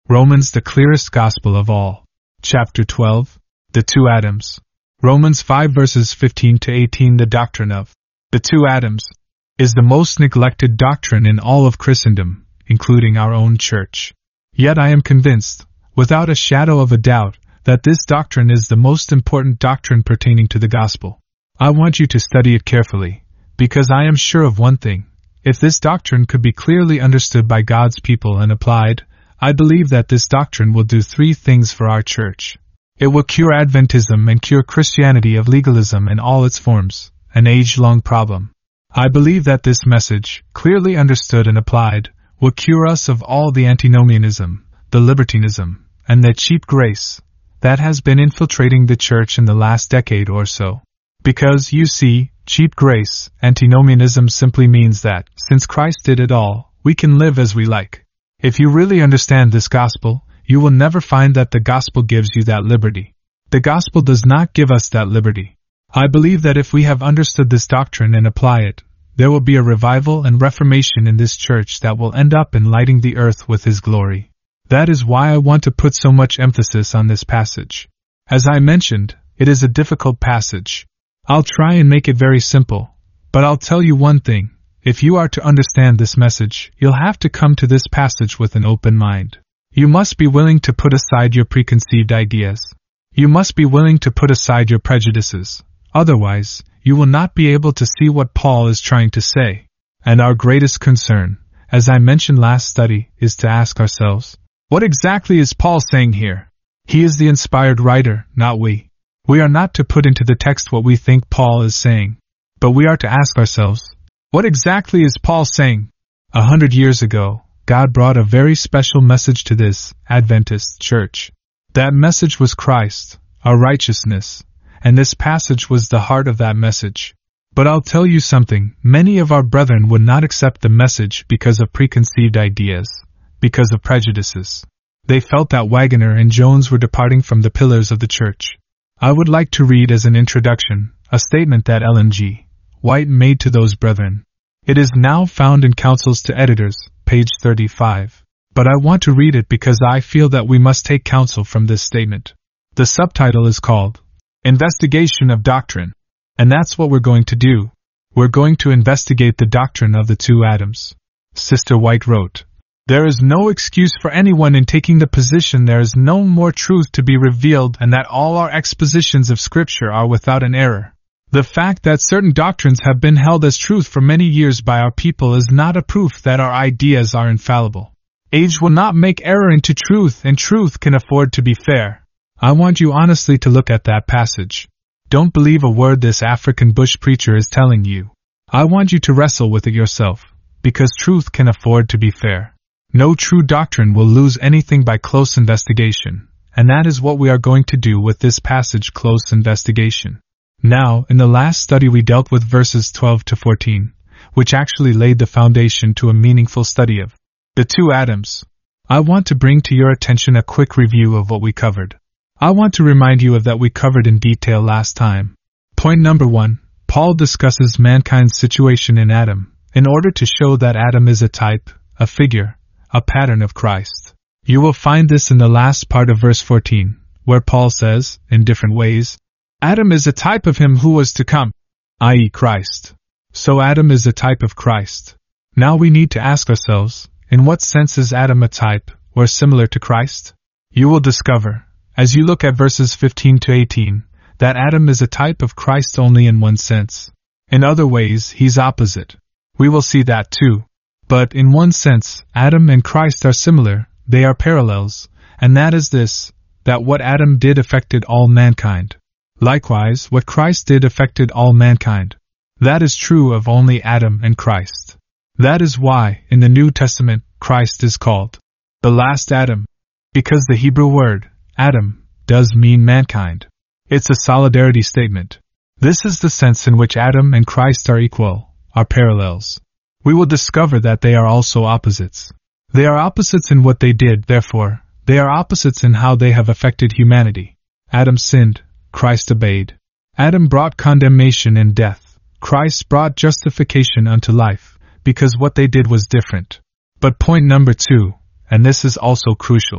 Romans, the clearest gospel of all. Chapter 12. The Two Adams. Romans 5 verses 15 to 18. The doctrine of the two Adams is the most neglected doctrine in all of Christendom, including our own church. Yet I am convinced, without a shadow of a doubt, that this doctrine is the most important doctrine pertaining to the gospel. I want you to study it carefully, because I am sure of one thing. If this doctrine could be clearly understood by God's people and applied, I believe that this doctrine will do three things for our church. It will cure Adventism and cure Christianity of legalism in all its forms, an age-long problem. I believe that this message, clearly understood and applied, will cure us of all the antinomianism, the libertinism, and the cheap grace that has been infiltrating the church in the last decade or so. Because, you see, cheap grace, antinomianism simply means that, since Christ did it all, we can live as we like. If you really understand this gospel, you will never find that the gospel gives you that liberty. The gospel does not give us that liberty. I believe that if we have understood this doctrine and apply it, there will be a revival and reformation in this church that will end up enlightening the earth with His glory. That is why I want to put so much emphasis on this passage. As I mentioned, it is a difficult passage. I'll try and make it very simple, but I'll tell you one thing. If you are to understand this message, you'll have to come to this passage with an open mind. You must be willing to put aside your preconceived ideas. You must be willing to put aside your prejudices. Otherwise, you will not be able to see what Paul is trying to say. And our greatest concern, as I mentioned last study, is to ask ourselves, what exactly is Paul saying here? He is the inspired writer, not we. We are not to put into the text what we think Paul is saying, but we are to ask ourselves, what exactly is Paul saying? 100 years ago, God brought a very special message to this Adventist church. That message was Christ, our righteousness, and this passage was the heart of that message. But I'll tell you something, many of our brethren would not accept the message because of preconceived ideas, because of prejudices. They felt that Waggoner and Jones were departing from the pillars of the church. I would like to read as an introduction a statement that Ellen G. White made to those brethren. It is now found in Counsels to Editors, page 35. But I want to read it because I feel that we must take counsel from this statement. The subtitle is called Investigation of Doctrine. And that's what we're going to do. We're going to investigate the doctrine of the two Adams. Sister White wrote, "There is no excuse for anyone in taking the position there is no more truth to be revealed and that all our expositions of Scripture are without an error. The fact that certain doctrines have been held as truth for many years by our people is not a proof that our ideas are infallible. Age will not make error into truth, and truth can afford to be fair." I want you honestly to look at that passage. Don't believe a word this African bush preacher is telling you. I want you to wrestle with it yourself, because truth can afford to be fair. No true doctrine will lose anything by close investigation, and that is what we are going to do with this passage, close investigation. Now, in the last study we dealt with verses 12 to 14, which actually laid the foundation to a meaningful study of the two Adams. I want to bring to your attention a quick review of what we covered. I want to remind you of that we covered in detail last time. Point number 1, Paul discusses mankind's situation in Adam, in order to show that Adam is a type, a figure, a pattern of Christ. You will find this in the last part of verse 14, where Paul says, in different ways, Adam is a type of him who was to come, i.e. Christ. So Adam is a type of Christ. Now we need to ask ourselves, in what sense is Adam a type, or similar to Christ? You will discover, as you look at verses 15 to 18, that Adam is a type of Christ only in one sense. In other ways, he's opposite. We will see that too. But in one sense, Adam and Christ are similar, they are parallels, and that is this, that what Adam did affected all mankind. Likewise, what Christ did affected all mankind. That is true of only Adam and Christ. That is why, in the New Testament, Christ is called the last Adam, because the Hebrew word, Adam, does mean mankind. It's a solidarity statement. This is the sense in which Adam and Christ are equal, are parallels. We will discover that they are also opposites. They are opposites in what they did, therefore, they are opposites in how they have affected humanity. Adam sinned, Christ obeyed. Adam brought condemnation and death. Christ brought justification unto life, because what they did was different. But point number 2, and this is also crucial.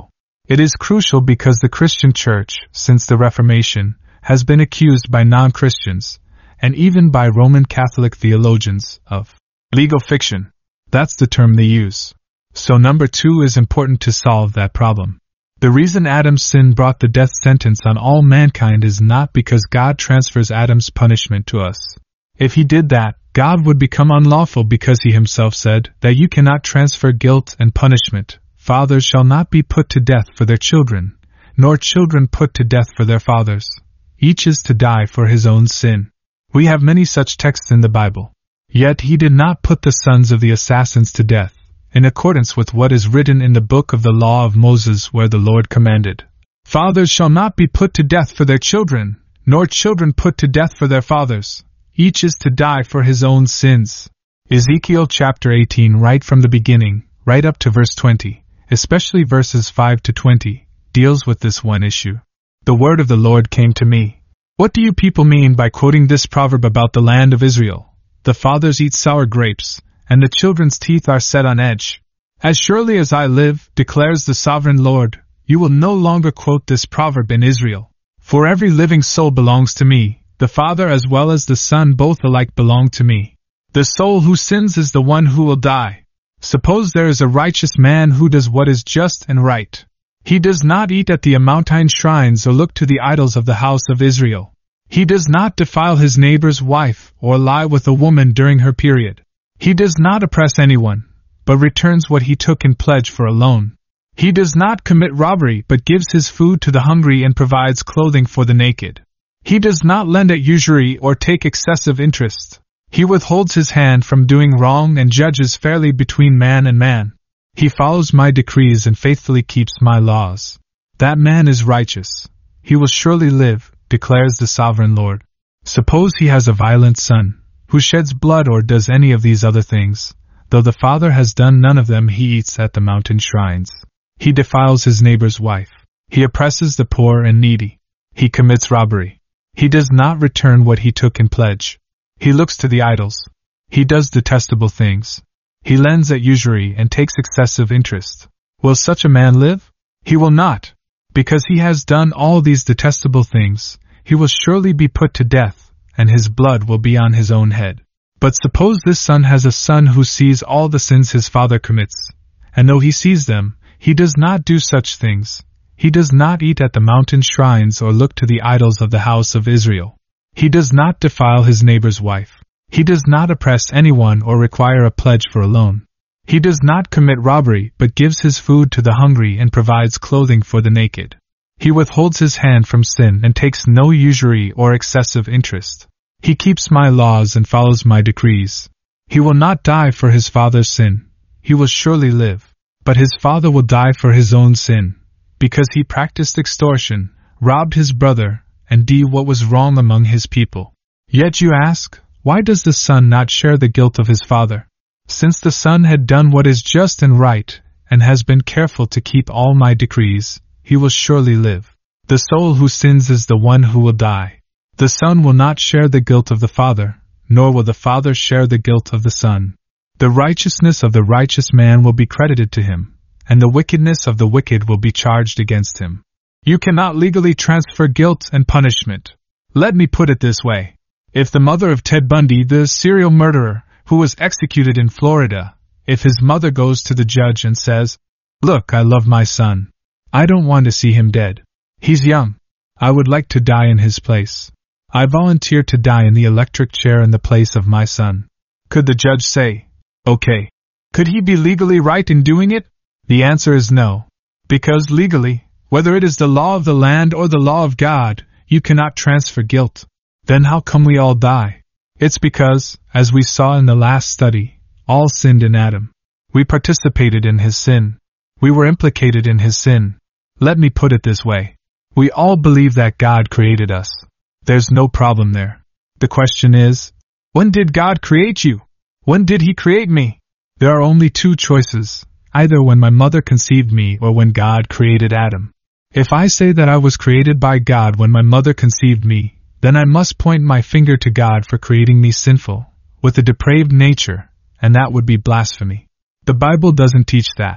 It is crucial because the Christian Church, since the Reformation, has been accused by non-Christians, and even by Roman Catholic theologians, of legal fiction. That's the term they use. So number 2 is important to solve that problem. The reason Adam's sin brought the death sentence on all mankind is not because God transfers Adam's punishment to us. If he did that, God would become unlawful because he himself said that you cannot transfer guilt and punishment. Fathers shall not be put to death for their children, nor children put to death for their fathers. Each is to die for his own sin. We have many such texts in the Bible. Yet he did not put the sons of the assassins to death, in accordance with what is written in the book of the law of Moses, where the Lord commanded, "Fathers shall not be put to death for their children, nor children put to death for their fathers. Each is to die for his own sins." Ezekiel chapter 18, right from the beginning, right up to verse 20, especially verses 5 to 20, deals with this one issue. The word of the Lord came to me. What do you people mean by quoting this proverb about the land of Israel? The fathers eat sour grapes, and the children's teeth are set on edge. As surely as I live, declares the sovereign Lord, you will no longer quote this proverb in Israel. For every living soul belongs to me, the Father as well as the Son both alike belong to me. The soul who sins is the one who will die. Suppose there is a righteous man who does what is just and right. He does not eat at the Amontine shrines or look to the idols of the house of Israel. He does not defile his neighbor's wife or lie with a woman during her period. He does not oppress anyone, but returns what he took in pledge for a loan. He does not commit robbery but gives his food to the hungry and provides clothing for the naked. He does not lend at usury or take excessive interest. He withholds his hand from doing wrong and judges fairly between man and man. He follows my decrees and faithfully keeps my laws. That man is righteous. He will surely live, declares the sovereign Lord. Suppose he has a violent son, who sheds blood or does any of these other things. Though the father has done none of them, he eats at the mountain shrines. He defiles his neighbor's wife. He oppresses the poor and needy. He commits robbery. He does not return what he took in pledge. He looks to the idols. He does detestable things. He lends at usury and takes excessive interest. Will such a man live? He will not. Because he has done all these detestable things, he will surely be put to death, and his blood will be on his own head. But suppose this son has a son who sees all the sins his father commits, and though he sees them, he does not do such things. He does not eat at the mountain shrines or look to the idols of the house of Israel. He does not defile his neighbor's wife. He does not oppress anyone or require a pledge for a loan. He does not commit robbery but gives his food to the hungry and provides clothing for the naked. He withholds his hand from sin and takes no usury or excessive interest. He keeps my laws and follows my decrees. He will not die for his father's sin. He will surely live. But his father will die for his own sin, because he practiced extortion, robbed his brother, and did what was wrong among his people. Yet you ask, why does the son not share the guilt of his father? Since the son had done what is just and right, and has been careful to keep all my decrees, he will surely live. The soul who sins is the one who will die. The son will not share the guilt of the father, nor will the father share the guilt of the son. The righteousness of the righteous man will be credited to him, and the wickedness of the wicked will be charged against him. You cannot legally transfer guilt and punishment. Let me put it this way. If the mother of Ted Bundy, the serial murderer, who was executed in Florida, if his mother goes to the judge and says, "Look, I love my son. I don't want to see him dead. He's young. I would like to die in his place. I volunteer to die in the electric chair in the place of my son." Could the judge say, "Okay"? Could he be legally right in doing it? The answer is no. Because legally, whether it is the law of the land or the law of God, you cannot transfer guilt. Then how come we all die? It's because, as we saw in the last study, all sinned in Adam. We participated in his sin. We were implicated in his sin. Let me put it this way. We all believe that God created us. There's no problem there. The question is, when did God create you? When did he create me? There are only two choices, either when my mother conceived me or when God created Adam. If I say that I was created by God when my mother conceived me, then I must point my finger to God for creating me sinful, with a depraved nature, and that would be blasphemy. The Bible doesn't teach that.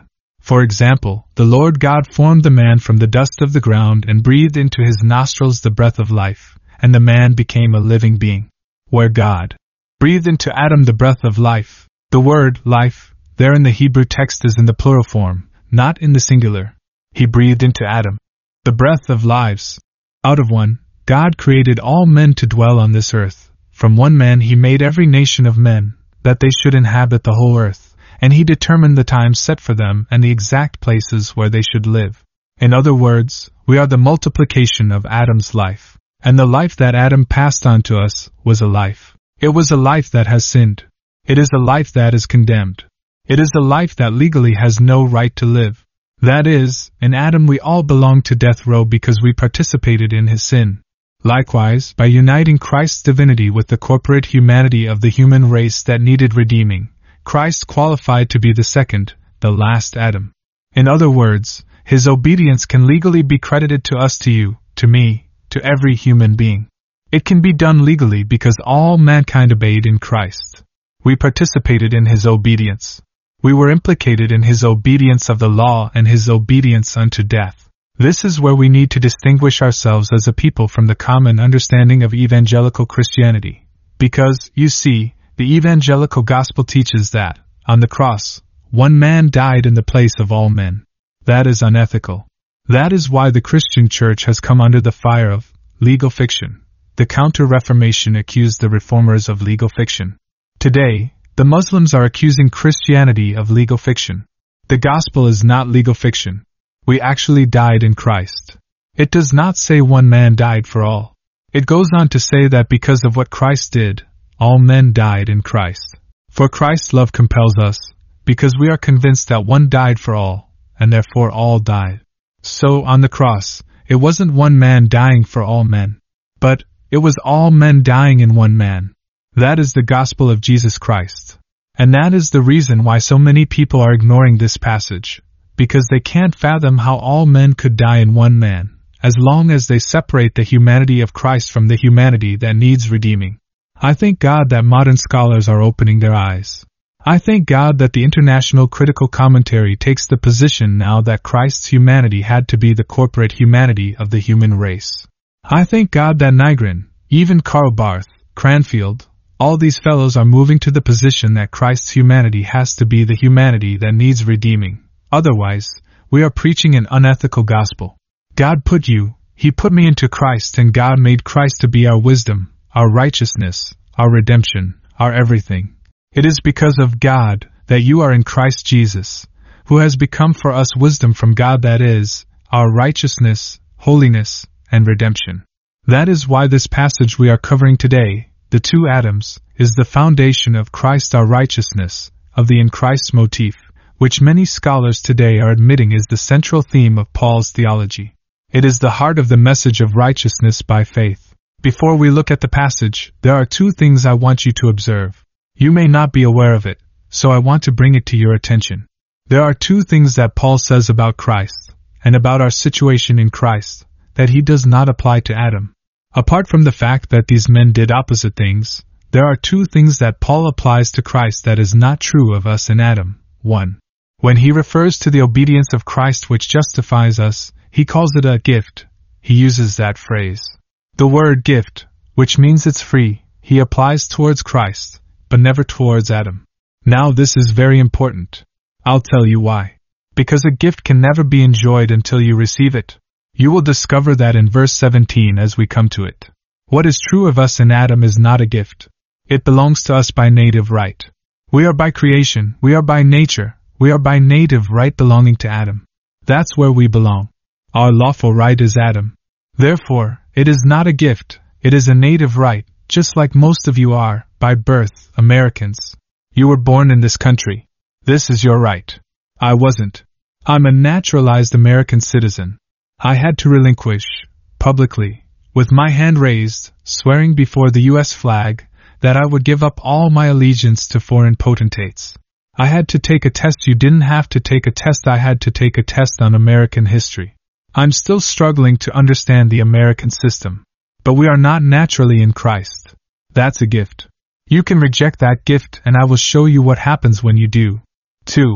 For example, the Lord God formed the man from the dust of the ground and breathed into his nostrils the breath of life, and the man became a living being. Where God breathed into Adam the breath of life, the word life there in the Hebrew text is in the plural form, not in the singular. He breathed into Adam the breath of lives. Out of one, God created all men to dwell on this earth. From one man he made every nation of men, that they should inhabit the whole earth, and he determined the times set for them and the exact places where they should live. In other words, we are the multiplication of Adam's life, and the life that Adam passed on to us was a life. It was a life that has sinned. It is a life that is condemned. It is a life that legally has no right to live. That is, in Adam we all belong to death row because we participated in his sin. Likewise, by uniting Christ's divinity with the corporate humanity of the human race that needed redeeming, Christ qualified to be the second, the last Adam. In other words, his obedience can legally be credited to us, to you, to me, to every human being. It can be done legally because all mankind obeyed in Christ. We participated in his obedience. We were implicated in his obedience of the law and his obedience unto death. This is where we need to distinguish ourselves as a people from the common understanding of evangelical Christianity. Because, you see, the evangelical gospel teaches that, on the cross, one man died in the place of all men. That is unethical. That is why the Christian church has come under the fire of legal fiction. The Counter-Reformation accused the reformers of legal fiction. Today, the Muslims are accusing Christianity of legal fiction. The gospel is not legal fiction. We actually died in Christ. It does not say one man died for all. It goes on to say that because of what Christ did, all men died in Christ. For Christ's love compels us, because we are convinced that one died for all, and therefore all died. So, on the cross, it wasn't one man dying for all men, but it was all men dying in one man. That is the gospel of Jesus Christ. And that is the reason why so many people are ignoring this passage, because they can't fathom how all men could die in one man, as long as they separate the humanity of Christ from the humanity that needs redeeming. I thank God that modern scholars are opening their eyes. I thank God that the International Critical Commentary takes the position now that Christ's humanity had to be the corporate humanity of the human race. I thank God that Nygren, even Karl Barth, Cranfield, all these fellows are moving to the position that Christ's humanity has to be the humanity that needs redeeming. Otherwise, we are preaching an unethical gospel. God put you, He put me into Christ, and God made Christ to be our wisdom, our righteousness, our redemption, our everything. It is because of God that you are in Christ Jesus, who has become for us wisdom from God, that is, our righteousness, holiness, and redemption. That is why this passage we are covering today, the two Adams, is the foundation of Christ our righteousness, of the in Christ motif, which many scholars today are admitting is the central theme of Paul's theology. It is the heart of the message of righteousness by faith. Before we look at the passage, there are two things I want you to observe. You may not be aware of it, so I want to bring it to your attention. There are two things that Paul says about Christ, and about our situation in Christ, that he does not apply to Adam. Apart from the fact that these men did opposite things, there are two things that Paul applies to Christ that is not true of us in Adam. 1. When he refers to the obedience of Christ which justifies us, he calls it a gift. He uses that phrase. The word gift, which means it's free, he applies towards Christ, but never towards Adam. Now this is very important. I'll tell you why. Because a gift can never be enjoyed until you receive it. You will discover that in verse 17 as we come to it. What is true of us in Adam is not a gift. It belongs to us by native right. We are by creation, we are by nature, we are by native right belonging to Adam. That's where we belong. Our lawful right is Adam. Therefore, it is not a gift, it is a native right, just like most of you are, by birth, Americans. You were born in this country. This is your right. I wasn't. I'm a naturalized American citizen. I had to relinquish, publicly, with my hand raised, swearing before the U.S. flag, that I would give up all my allegiance to foreign potentates. I had to take a test. You didn't have to take a test. I had to take a test on American history. I'm still struggling to understand the American system. But we are not naturally in Christ. That's a gift. You can reject that gift, and I will show you what happens when you do. 2.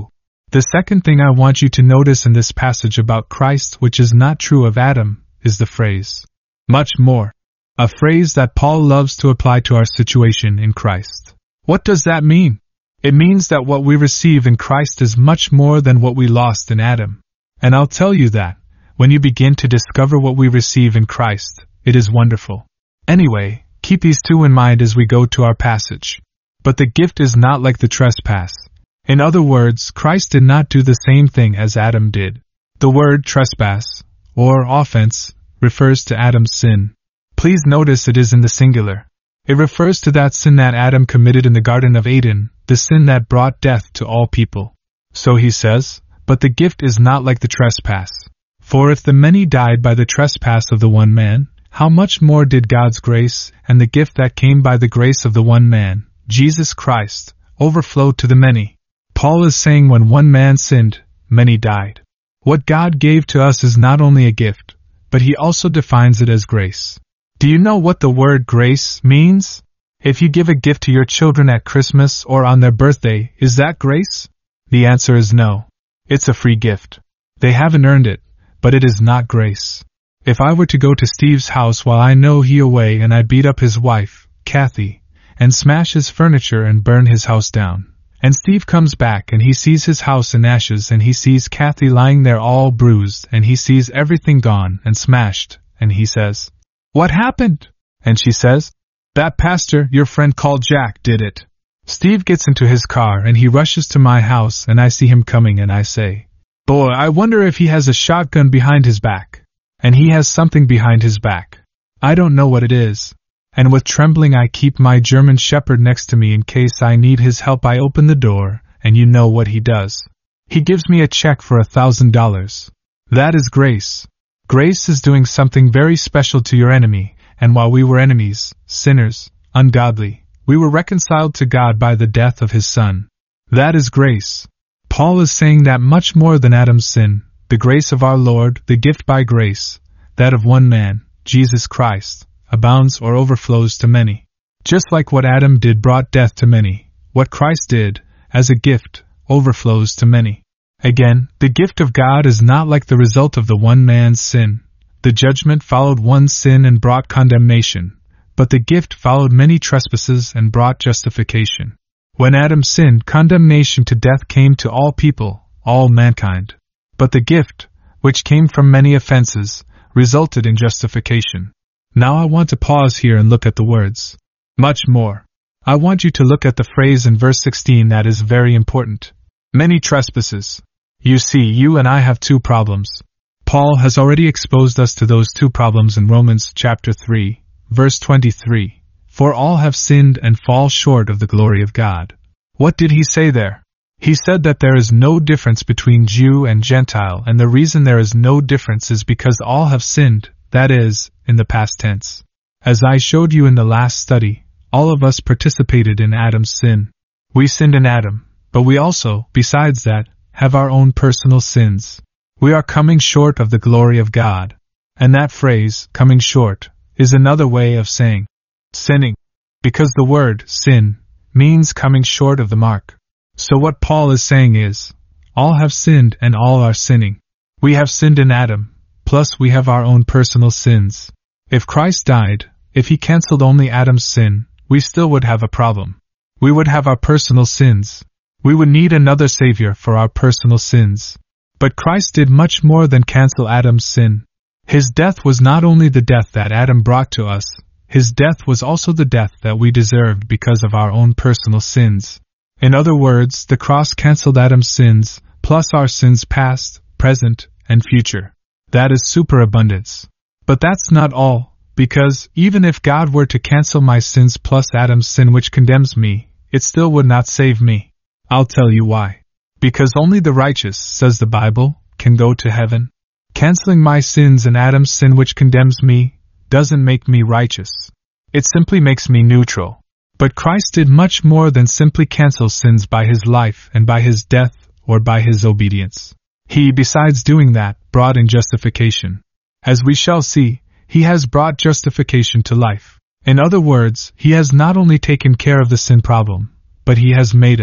The second thing I want you to notice in this passage about Christ, which is not true of Adam, is the phrase, much more. A phrase that Paul loves to apply to our situation in Christ. What does that mean? It means that what we receive in Christ is much more than what we lost in Adam. And I'll tell you that, when you begin to discover what we receive in Christ, it is wonderful. Anyway, keep these two in mind as we go to our passage. But the gift is not like the trespass. In other words, Christ did not do the same thing as Adam did. The word trespass, or offense, refers to Adam's sin. Please notice it is in the singular. It refers to that sin that Adam committed in the Garden of Eden, the sin that brought death to all people. So he says, but the gift is not like the trespass. For if the many died by the trespass of the one man, how much more did God's grace, and the gift that came by the grace of the one man, Jesus Christ, overflow to the many? Paul is saying when one man sinned, many died. What God gave to us is not only a gift, but he also defines it as grace. Do you know what the word grace means? If you give a gift to your children at Christmas or on their birthday, is that grace? The answer is no. It's a free gift. They haven't earned it, but it is not grace. If I were to go to Steve's house while I know he away and I beat up his wife, Kathy, and smash his furniture and burn his house down, and Steve comes back and he sees his house in ashes and he sees Kathy lying there all bruised and he sees everything gone and smashed, and he says, "What happened?" And she says, "That pastor your friend called Jack did it." Steve gets into his car and he rushes to my house and I see him coming and I say, "Boy, I wonder if he has a shotgun behind his back." And he has something behind his back. I don't know what it is. And with trembling I keep my German Shepherd next to me in case I need his help. I open the door, and you know what he does. He gives me a check for $1,000. That is grace. Grace is doing something very special to your enemy, and while we were enemies, sinners, ungodly, we were reconciled to God by the death of his Son. That is grace. Paul is saying that much more than Adam's sin, the grace of our Lord, the gift by grace, that of one man, Jesus Christ, abounds or overflows to many. Just like what Adam did brought death to many, what Christ did, as a gift, overflows to many. Again, the gift of God is not like the result of the one man's sin. The judgment followed one sin and brought condemnation, but the gift followed many trespasses and brought justification. When Adam sinned, condemnation to death came to all people, all mankind. But the gift, which came from many offenses, resulted in justification. Now I want to pause here and look at the words, much more. I want you to look at the phrase in verse 16 that is very important. Many trespasses. You see, you and I have two problems. Paul has already exposed us to those two problems in Romans chapter 3, verse 23. For all have sinned and fall short of the glory of God. What did he say there? He said that there is no difference between Jew and Gentile, and the reason there is no difference is because all have sinned, that is, in the past tense. As I showed you in the last study, all of us participated in Adam's sin. We sinned in Adam, but we also, besides that, have our own personal sins. We are coming short of the glory of God. And that phrase, coming short, is another way of saying sinning, because the word sin means coming short of the mark. So what Paul is saying is, all have sinned and all are sinning. We have sinned in Adam, plus we have our own personal sins. If Christ died, if he cancelled only Adam's sin, we still would have a problem. We would have our personal sins. We would need another Savior for our personal sins. But Christ did much more than cancel Adam's sin. His death was not only the death that Adam brought to us, his death was also the death that we deserved because of our own personal sins. In other words, the cross cancelled Adam's sins, plus our sins past, present, and future. That is superabundance. But that's not all, because even if God were to cancel my sins plus Adam's sin which condemns me, it still would not save me. I'll tell you why. Because only the righteous, says the Bible, can go to heaven. Canceling my sins and Adam's sin which condemns me doesn't make me righteous. It simply makes me neutral. But Christ did much more than simply cancel sins by his life and by his death or by his obedience. He, besides doing that, brought in justification. As we shall see, he has brought justification to life. In other words, he has not only taken care of the sin problem, but he has made us,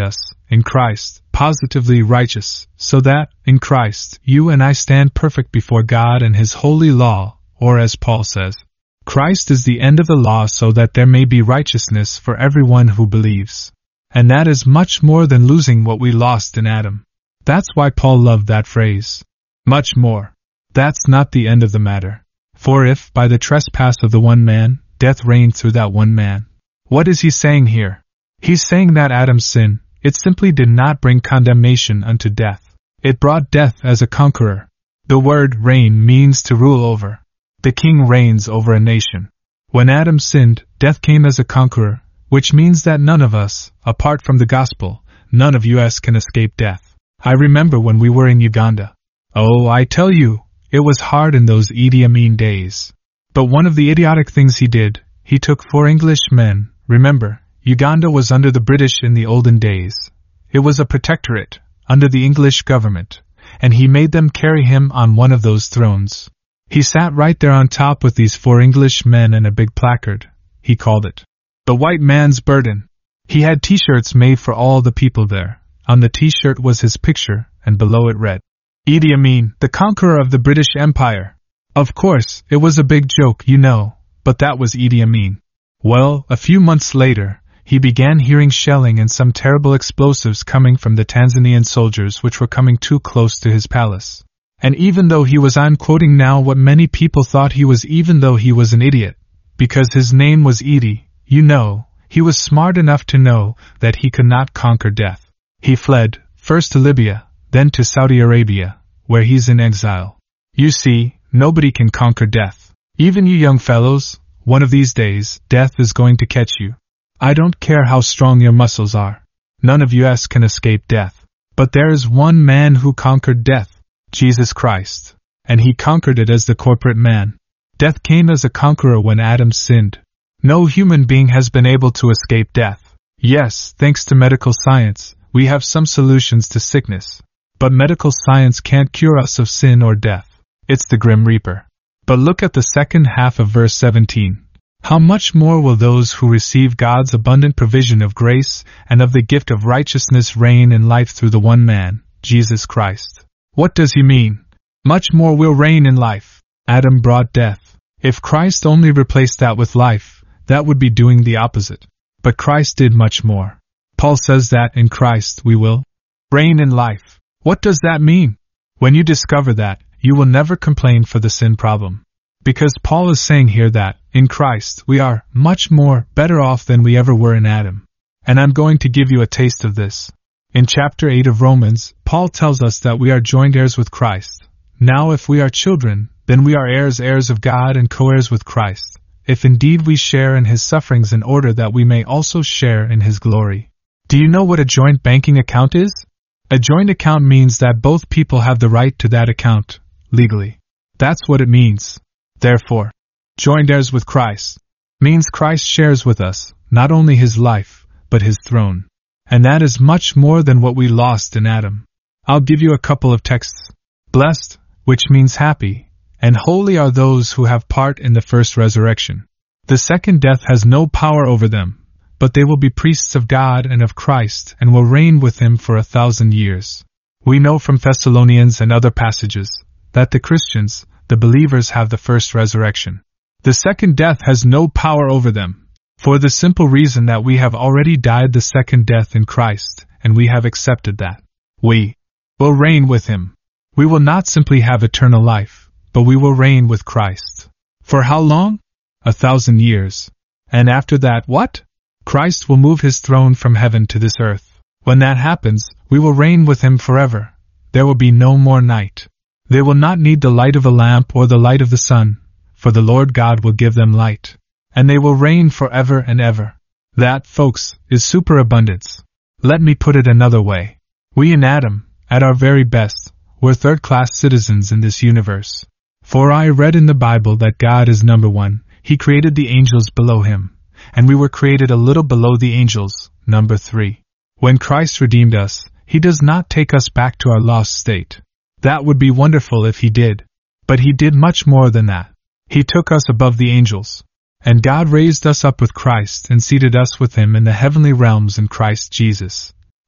in Christ, positively righteous, so that, in Christ, you and I stand perfect before God and His holy law, or as Paul says, Christ is the end of the law so that there may be righteousness for everyone who believes. And that is much more than losing what we lost in Adam. That's why Paul loved that phrase. Much more. That's not the end of the matter. For if, by the trespass of the one man, death reigned through that one man. What is he saying here? He's saying that Adam's sin, it simply did not bring condemnation unto death. It brought death as a conqueror. The word reign means to rule over. The king reigns over a nation. When Adam sinned, death came as a conqueror, which means that none of us, apart from the gospel, none of us can escape death. I remember when we were in Uganda. Oh, I tell you, it was hard in those Idi Amin days. But one of the idiotic things he did, he took 4 English men. Remember, Uganda was under the British in the olden days. It was a protectorate, under the English government, and he made them carry him on one of those thrones. He sat right there on top with these 4 English men and a big placard. He called it the white man's burden. He had t-shirts made for all the people there. On the t-shirt was his picture, and below it read, Idi Amin, the conqueror of the British Empire. Of course, it was a big joke, you know, but that was Idi Amin. Well, a few months later, he began hearing shelling and some terrible explosives coming from the Tanzanian soldiers which were coming too close to his palace. And even though he was, I'm quoting now what many people thought he was, even though he was an idiot, because his name was Idi, you know, he was smart enough to know that he could not conquer death. He fled, first to Libya, then to Saudi Arabia, where he's in exile. You see, nobody can conquer death. Even you young fellows, one of these days, death is going to catch you. I don't care how strong your muscles are. None of us can escape death. But there is one man who conquered death, Jesus Christ. And he conquered it as the corporate man. Death came as a conqueror when Adam sinned. No human being has been able to escape death. Yes, thanks to medical science, we have some solutions to sickness. But medical science can't cure us of sin or death. It's the Grim Reaper. But look at the second half of verse 17. How much more will those who receive God's abundant provision of grace and of the gift of righteousness reign in life through the one man, Jesus Christ? What does he mean? Much more will reign in life. Adam brought death. If Christ only replaced that with life, that would be doing the opposite. But Christ did much more. Paul says that in Christ we will reign in life. What does that mean? When you discover that, you will never complain for the sin problem. Because Paul is saying here that, in Christ, we are much more better off than we ever were in Adam. And I'm going to give you a taste of this. In chapter 8 of Romans, Paul tells us that we are joint heirs with Christ. Now if we are children, then we are heirs, heirs of God and co-heirs with Christ, if indeed we share in his sufferings in order that we may also share in his glory. Do you know what a joint banking account is? A joint account means that both people have the right to that account, legally. That's what it means. Therefore, joint heirs with Christ means Christ shares with us, not only his life, but his throne. And that is much more than what we lost in Adam. I'll give you a couple of texts. Blessed, which means happy, and holy are those who have part in the first resurrection. The second death has no power over them, but they will be priests of God and of Christ and will reign with him for 1,000 years. We know from Thessalonians and other passages that the Christians, the believers, have the first resurrection. The second death has no power over them, for the simple reason that we have already died the second death in Christ, and we have accepted that. We will reign with him. We will not simply have eternal life, but we will reign with Christ. For how long? 1,000 years. And after that, what? Christ will move his throne from heaven to this earth. When that happens, we will reign with him forever. There will be no more night. They will not need the light of a lamp or the light of the sun, for the Lord God will give them light. And they will reign forever and ever. That, folks, is superabundance. Let me put it another way. We in Adam, at our very best, were third-class citizens in this universe. For I read in the Bible that God is number one. He created the angels below him, and we were created a little below the angels, number 3. When Christ redeemed us, he does not take us back to our lost state. That would be wonderful if he did. But he did much more than that. He took us above the angels. And God raised us up with Christ and seated us with him in the heavenly realms in Christ Jesus.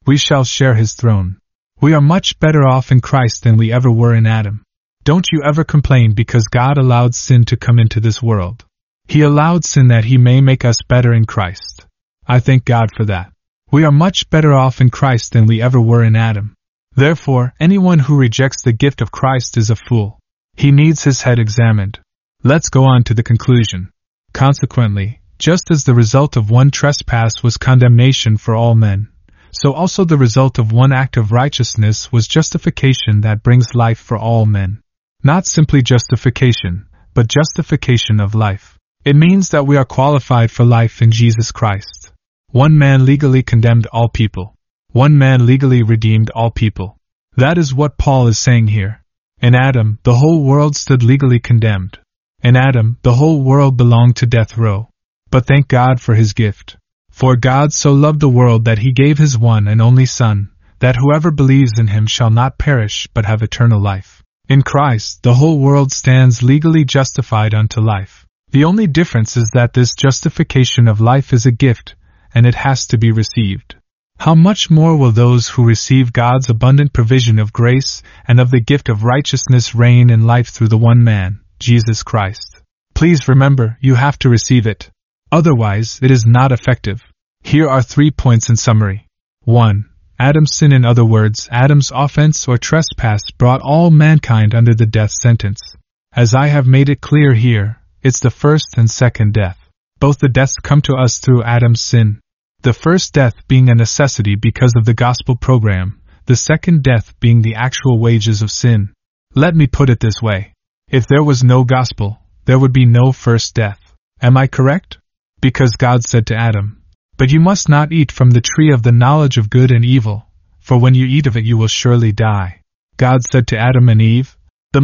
We shall share his throne. We are much better off in Christ than we ever were in Adam. Don't you ever complain because God allowed sin to come into this world. He allowed sin that he may make us better in Christ. I thank God for that. We are much better off in Christ than we ever were in Adam. Therefore, anyone who rejects the gift of Christ is a fool. He needs his head examined. Let's go on to the conclusion. Consequently, just as the result of one trespass was condemnation for all men, so also the result of one act of righteousness was justification that brings life for all men. Not simply justification, but justification of life. It means that we are qualified for life in Jesus Christ. One man legally condemned all people. One man legally redeemed all people. That is what Paul is saying here. In Adam, the whole world stood legally condemned. In Adam, the whole world belonged to death row. But thank God for his gift. For God so loved the world that he gave his one and only Son, that whoever believes in him shall not perish but have eternal life. In Christ, the whole world stands legally justified unto life. The only difference is that this justification of life is a gift, and it has to be received. How much more will those who receive God's abundant provision of grace and of the gift of righteousness reign in life through the one man, Jesus Christ? Please remember, you have to receive it. Otherwise, it is not effective. Here are 3 points in summary. 1. Adam's sin, in other words, Adam's offense or trespass, brought all mankind under the death sentence. As I have made it clear here, it's the first and second death. Both the deaths come to us through Adam's sin. The first death being a necessity because of the gospel program, the second death being the actual wages of sin. Let me put it this way. If there was no gospel, there would be no first death. Am I correct? Because God said to Adam, "But you must not eat from the tree of the knowledge of good and evil, for when you eat of it you will surely die." God said to Adam and Eve,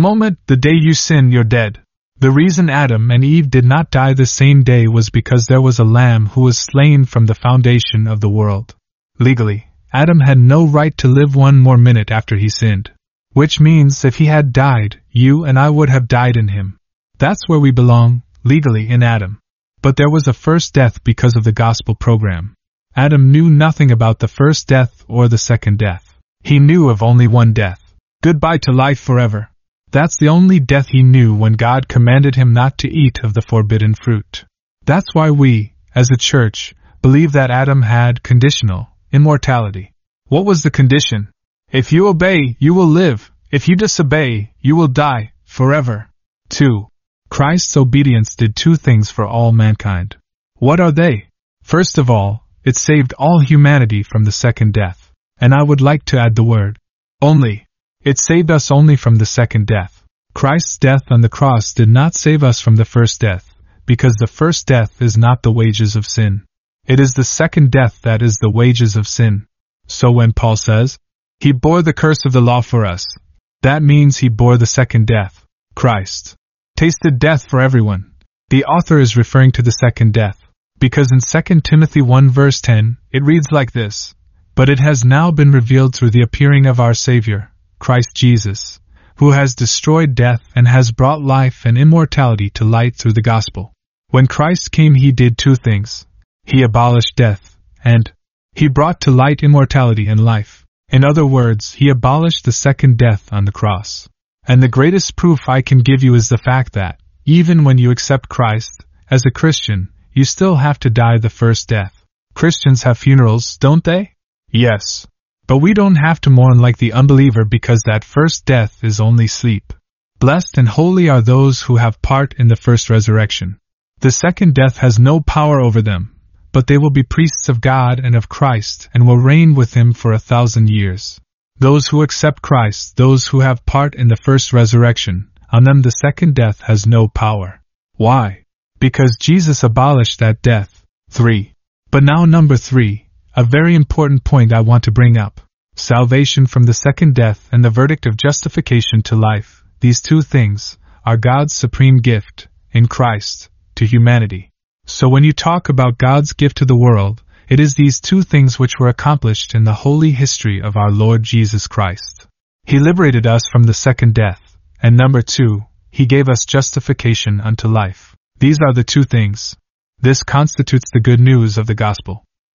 the day you sin, you're dead. The reason Adam and Eve did not die the same day was because there was a lamb who was slain from the foundation of the world. Legally, Adam had no right to live one more minute after he sinned. Which means if he had died, you and I would have died in him. That's where we belong, legally, in Adam. But there was a first death because of the gospel program. Adam knew nothing about the first death or the second death. He knew of only one death. Goodbye to life forever. That's the only death he knew when God commanded him not to eat of the forbidden fruit. That's why we, as a church, believe that Adam had conditional immortality. What was the condition? If you obey, you will live. If you disobey, you will die forever. 2. Christ's obedience did 2 things for all mankind. What are they? First of all, it saved all humanity from the second death. And I would like to add the word only. It saved us only from the second death. Christ's death on the cross did not save us from the first death, because the first death is not the wages of sin. It is the second death that is the wages of sin. So when Paul says, "He bore the curse of the law for us," that means he bore the second death. Christ tasted death for everyone. The author is referring to the second death, because in 2 Timothy 1 verse 10, it reads like this, "But it has now been revealed through the appearing of our Savior, Christ Jesus, who has destroyed death and has brought life and immortality to light through the gospel." When Christ came, he did 2 things. He abolished death, and he brought to light immortality and life. In other words, he abolished the second death on the cross. And the greatest proof I can give you is the fact that, even when you accept Christ, as a Christian, you still have to die the first death. Christians have funerals, don't they? Yes. But we don't have to mourn like the unbeliever because that first death is only sleep. Blessed and holy are those who have part in the first resurrection. The second death has no power over them, but they will be priests of God and of Christ and will reign with him for 1,000 years. Those who accept Christ, those who have part in the first resurrection, on them the second death has no power. Why? Because Jesus abolished that death. 3. But now number 3. A very important point I want to bring up. Salvation from the second death and the verdict of justification to life, these 2 things, are God's supreme gift, in Christ, to humanity. So when you talk about God's gift to the world, it is these 2 things which were accomplished in the holy history of our Lord Jesus Christ. He liberated us from the second death, and number 2, he gave us justification unto life. These are the 2 things. This constitutes the good news of the gospel.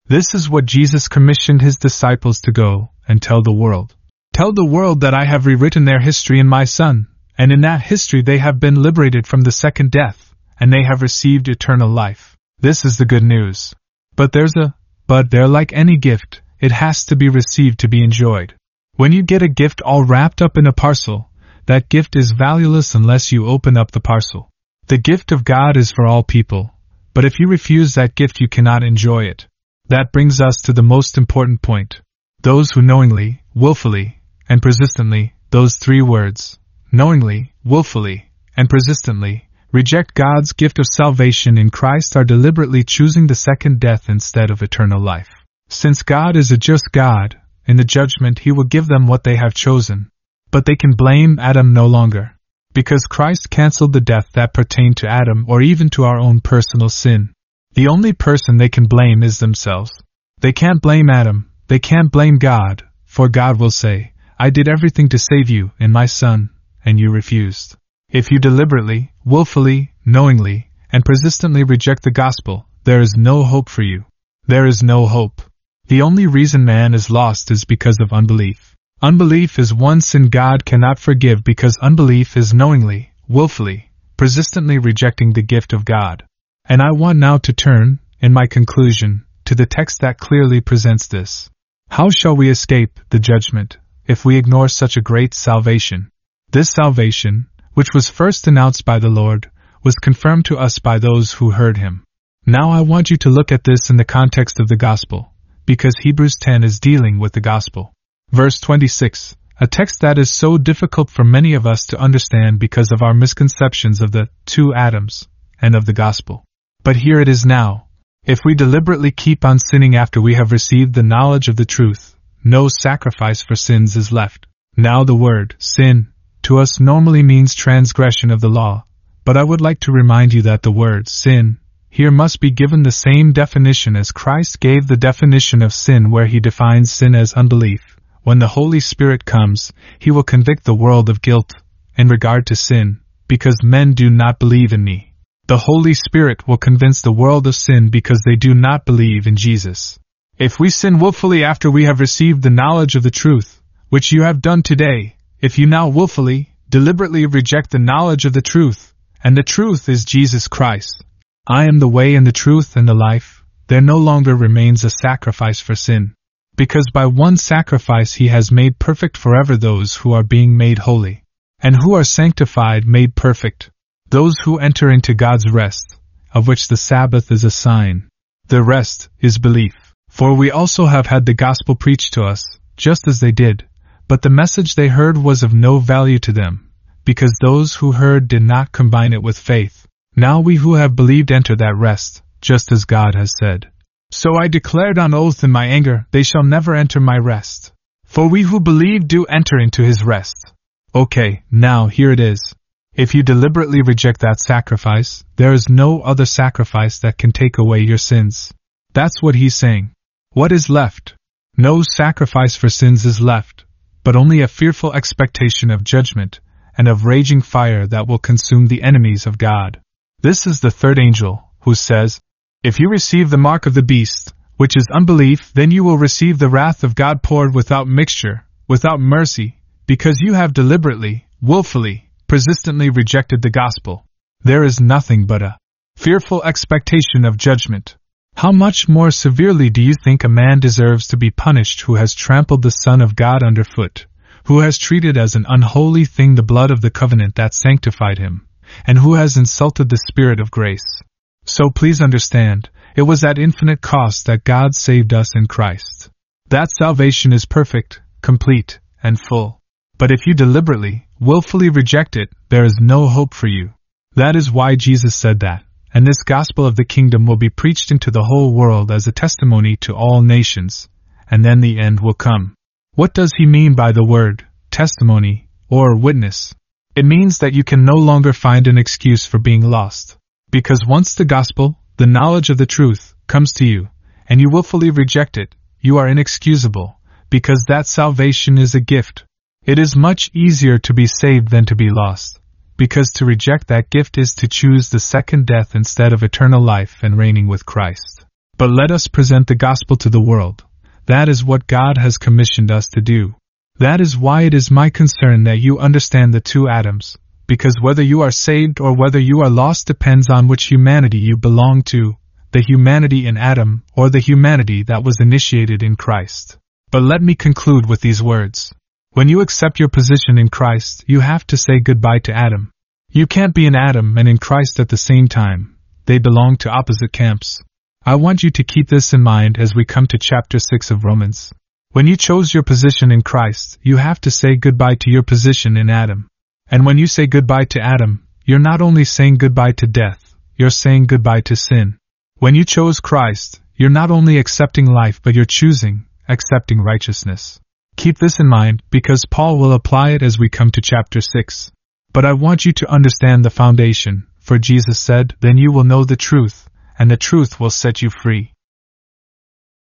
This is what Jesus commissioned his disciples to go and tell the world. Tell the world that I have rewritten their history in my Son, and in that history they have been liberated from the second death, and they have received eternal life. This is the good news. But there, like any gift, it has to be received to be enjoyed. When you get a gift all wrapped up in a parcel, that gift is valueless unless you open up the parcel. The gift of God is for all people, but if you refuse that gift you cannot enjoy it. That brings us to the most important point. Those who knowingly, willfully, and persistently, those three words, knowingly, willfully, and persistently, reject God's gift of salvation in Christ are deliberately choosing the second death instead of eternal life. Since God is a just God, in the judgment he will give them what they have chosen. But they can blame Adam no longer, because Christ canceled the death that pertained to Adam or even to our own personal sin. The only person they can blame is themselves. They can't blame Adam, they can't blame God, for God will say, I did everything to save you in my Son, and you refused. If you deliberately, willfully, knowingly, and persistently reject the gospel, there is no hope for you. There is no hope. The only reason man is lost is because of unbelief. Unbelief is one sin God cannot forgive because unbelief is knowingly, willfully, persistently rejecting the gift of God. And I want now to turn, in my conclusion, to the text that clearly presents this. How shall we escape the judgment if we ignore such a great salvation? This salvation, which was first announced by the Lord, was confirmed to us by those who heard him. Now I want you to look at this in the context of the gospel, because Hebrews 10 is dealing with the gospel. Verse 26, a text that is so difficult for many of us to understand because of our misconceptions of the two Adams and of the gospel. But here it is now. If we deliberately keep on sinning after we have received the knowledge of the truth, no sacrifice for sins is left. Now the word sin to us normally means transgression of the law, but I would like to remind you that the word sin here must be given the same definition as Christ gave the definition of sin, where he defines sin as unbelief. When the Holy Spirit comes, he will convict the world of guilt in regard to sin, because men do not believe in me. The Holy Spirit will convince the world of sin because they do not believe in Jesus. If we sin willfully after we have received the knowledge of the truth, which you have done today, if you now willfully, deliberately reject the knowledge of the truth, and the truth is Jesus Christ, I am the way and the truth and the life, there no longer remains a sacrifice for sin. Because by one sacrifice he has made perfect forever those who are being made holy, and who are sanctified, made perfect, those who enter into God's rest, of which the Sabbath is a sign. The rest is belief. For we also have had the gospel preached to us, just as they did, but the message they heard was of no value to them, because those who heard did not combine it with faith. Now we who have believed enter that rest, just as God has said. So I declared on oath in my anger, they shall never enter my rest. For we who believe do enter into his rest. Okay, now here it is. If you deliberately reject that sacrifice, there is no other sacrifice that can take away your sins. That's what he's saying. What is left? No sacrifice for sins is left, but only a fearful expectation of judgment, and of raging fire that will consume the enemies of God. This is the third angel, who says, if you receive the mark of the beast, which is unbelief, then you will receive the wrath of God poured without mixture, without mercy, because you have deliberately, willfully, persistently rejected the gospel. There is nothing but a fearful expectation of judgment. How much more severely do you think a man deserves to be punished who has trampled the Son of God underfoot, who has treated as an unholy thing the blood of the covenant that sanctified him, and who has insulted the Spirit of grace? So please understand, it was at infinite cost that God saved us in Christ. That salvation is perfect, complete, and full. But if you deliberately, willfully reject it, there is no hope for you. That is why Jesus said that, and this gospel of the kingdom will be preached into the whole world as a testimony to all nations, and then the end will come. What does he mean by the word testimony or witness? It means that you can no longer find an excuse for being lost. Because once the gospel, the knowledge of the truth, comes to you, and you willfully reject it, you are inexcusable, because that salvation is a gift. It is much easier to be saved than to be lost, because to reject that gift is to choose the second death instead of eternal life and reigning with Christ. But let us present the gospel to the world. That is what God has commissioned us to do. That is why it is my concern that you understand the two Adams, because whether you are saved or whether you are lost depends on which humanity you belong to, the humanity in Adam or the humanity that was initiated in Christ. But let me conclude with these words. When you accept your position in Christ, you have to say goodbye to Adam. You can't be in Adam and in Christ at the same time. They belong to opposite camps. I want you to keep this in mind as we come to chapter 6 of Romans. When you chose your position in Christ, you have to say goodbye to your position in Adam. And when you say goodbye to Adam, you're not only saying goodbye to death, you're saying goodbye to sin. When you chose Christ, you're not only accepting life but you're choosing, accepting righteousness. Keep this in mind because Paul will apply it as we come to chapter 6. But I want you to understand the foundation, for Jesus said, "Then you will know the truth, and the truth will set you free."